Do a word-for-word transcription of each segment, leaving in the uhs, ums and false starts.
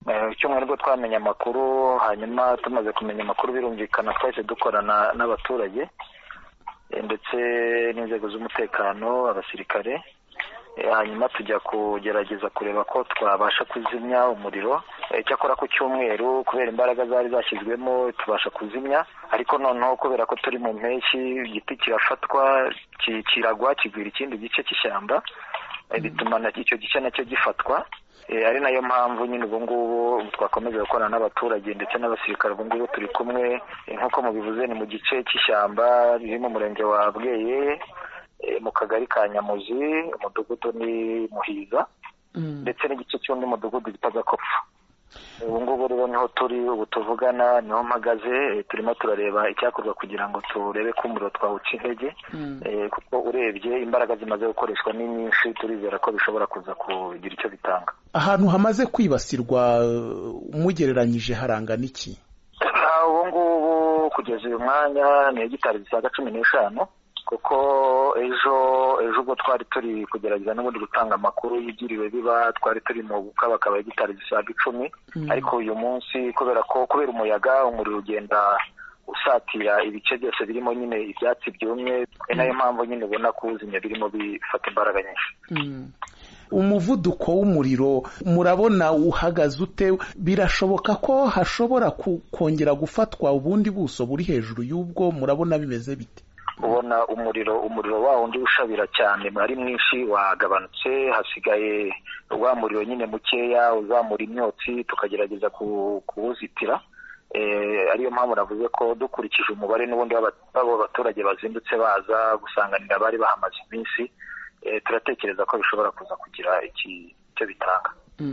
icyumweru nibwo twamenye amakuru, hanyuma tumaze kumenya amakuru birumvikana twahise dukorana n'abaturage ndetse n'inzego z'umutekano, abasirikare, hanyuma tujya kugerageza kureba ko twabasha kuzimya umuriro. Cyakora ku cyumweru kubera imbaraga zari zashyizwemo tubasha kuzimya, ariko noneho kubera ko turi mu mpeshyi igiti kirafatwa kiragwa kigwira ikindi gice cy'ishyamba, bituma icyo gice nacyo gifatwa. Ari nayo mpamvu nyine ubu ngubu twakomeza gukorana n'abaturage ndetse n'abasirikare. Ubu ngubu turi kumwe nk'uko mubivuze, ni mu gice cy'ishyamba riri mu murenge wa Bweye, mu kagari ka Nyamuzi, umudugudu ni Muhiza, ndetse n'igice cy'undi mudugudu bita Gakopfu. Ubu ngubu rero niho turi, ubu tuvugana niho mpagaze, turimo turareba icyakorwa kugira ngo turebe ko umuriro twawuca intege, kuko urebye imbaraga zimaze gukoreshwa ni nyinshi, turizera ko bishobora kuza kugira icyo bitanga. Ahantu hamaze kwibasirwa umugereranyije harangana iki? Ubu ngubu kugeza uyu mwanya ni hegitari zisaga cumi n'eshanu, kuko ejo ejo ubwo twari turi kugerageza n'ubundi gutanga amakuru yigiriwe biba, twari turi mu gukabakaba hegitari zisaga icumi, ariko uyu munsi kubera ko kubera umuyaga umuriro ugenda usatira ibice byose birimo nyine ibyatsi byumye, ni nayo mpamvu nyine ubona kuwuzimya birimo bifata imbaraga nyinshi. Umuvuduko w'umuriro murabona uhagaze ute? Birashoboka ko hashobora kongera gufatwa ubundi buso buri hejuru y'ubwo? Murabona bimeze bite? Ubona umuriro umuriro wa wundi ushabira cyane ari mwinshi wagabanutse, hasigaye wa muriro nyine mukeya uzamura imyotsi, tukagerageza kuwuzitira. Ariyo mpamvu navuze ko dukurikije umubare n'ubundi w'abo baturage bazindutse baza gusanganira bari bahamaze iminsi, turatekereza ko bishobora kuza kugira icyo bitanga.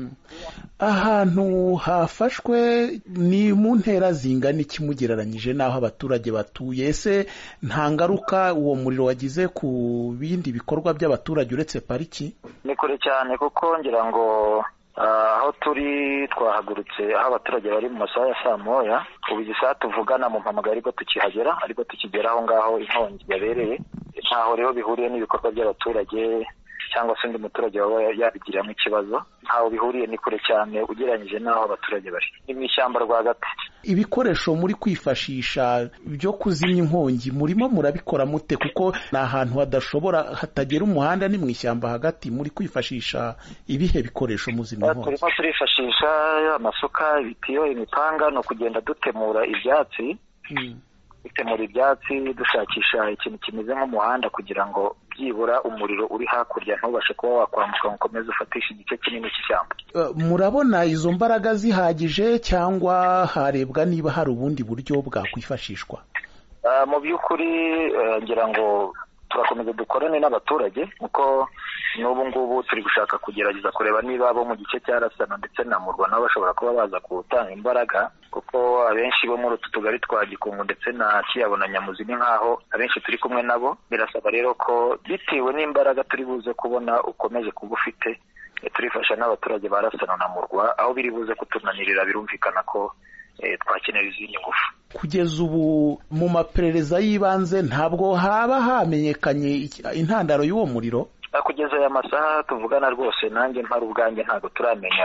Ahantu hafashwe ni mu ntera zingana iki mugereranyije n'aho abaturage batuye? Ese nta ngaruka uwo muriro wagize ku bindi bikorwa by'abaturage uretse pariki? Ni kure cyane, kuko ngira ngo aho turi twahagurutse aho abaturage bari mu masaha ya saa moya. Ubu izi saha tuvugana mu mpamagara ariko tukihagera, ariko tukigera aho ngaho inkongi yabereye. Ntaho rero bihuriye n'ibikorwa by'abaturage cyangwa se undi muturage waba yabigiramo ikibazo, ntaho bihuriye, ni kure cyane ugereranyije n'aho abaturage bari, ni mu ishyamba rwagati. Ibikoresho muri kwifashisha byo kuzimya inkongi murimo murabikora mute? Kuko ni ahantu hadashobora hatagera umuhanda, ni mu ishyamba hagati, muri kwifashisha ibihe bikoresho muzimya inkongi? Turimo turifashisha amasuka, ibitiyo, imipanga, no kugenda dutemura ibyatsi dutemura ibyatsi dushakisha ikintu kimeze nk'umuhanda kugira ngo byibura umuriro uri hakurya ntubashe kuba wakwambuka ngo ukomeze ufatishe igice kinini cy'ishyamba. Murabona izo mbaraga zihagije cyangwa harebwa niba hari ubundi buryo bwakwifashishwa? Mu by'ukuri ngira ngo turakomeza dukorane n'abaturage, kuko n'ubu ngubu turi gushaka kugerageza kureba niba abo mu gice cya Rasana ndetse na Murwa nabo bashobora kuba baza gutanga imbaraga, kuko abenshi bo muri utu tugari twa Gikungu ndetse na Kiyabo na Nyamuzi ni nk'aho abenshi turi kumwe nabo. Birasaba rero ko bitewe n'imbaraga turi buze kubona ukomeje kuba ufite, turifasha n'abaturage ba Rasana na Murwa, aho biri buze kutunanirira birumvikana ko twakenera izindi ngufu. Kugeza ubu mu maperereza y'ibanze ntabwo haba hamenyekanye intandaro y'uwo muriro? Kugeza aya masaha tuvugana rwose nanjye mpari ubwanjye ntabwo turamenya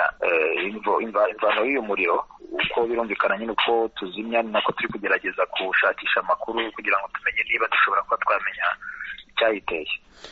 imvano y'uyu muriro, uko birumvikana nyine uko tuzimya nako turi kugerageza gushakisha amakuru kugira ngo tumenye niba dushobora kuba twamenya icyayiteye.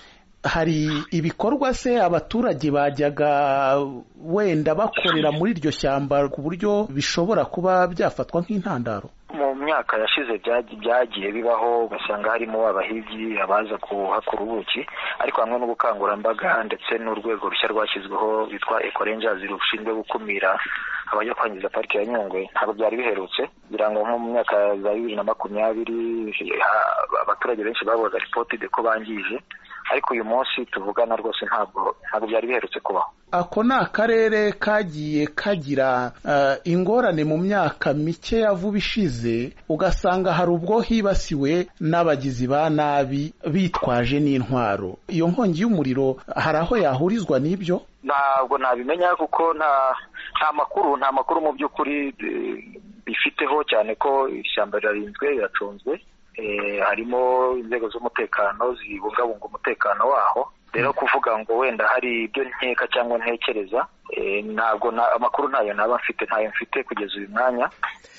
Hari ibikorwa se abaturage bajyaga wenda bakorera muri iryo shyamba ku buryo bishobora kuba byafatwa nk'intandaro? Mu myaka yashize byagiye bibaho, ugasanga harimo abahigi abaza kuhakura ubuki, ariko hamwe n'ubukangurambaga ndetse n'urwego rushya rwashyizweho bitwa Eco Rangers rushinzwe gukumira abajya kwangiza pariki ya Nyungwe, ntabwo byari biherutse. Kugira ngo nko mu myaka za bibiri na makumyabiri abaturage benshi baboza ripoti de ko bangije, ariko uyu munsi tuvugana rwose ntabwo ntabwo byari biherutse kubaho. Ako ni akarere kagiye kagira uh, ingorane mu myaka mike ya vuba ishize, ugasanga hari ubwo hibasiwe n'abagizi ba nabi bitwaje n'intwaro. Iyo nkongi y'umuriro hari aho yahurizwa n'ibyo? Ntabwo nabimenya, kuko nta nta makuru nta makuru mu by'ukuri bifiteho, cyane ko ishyamba rirarinzwe riracunzwe. E, harimo inzego z'umutekano zibungabunga umutekano waho, rero kuvuga ngo wenda hari ibyo nkeka cyangwa ntekereza ntabwo amakuru ntayo naba mfite ntayo mfite kugeza uyu mwanya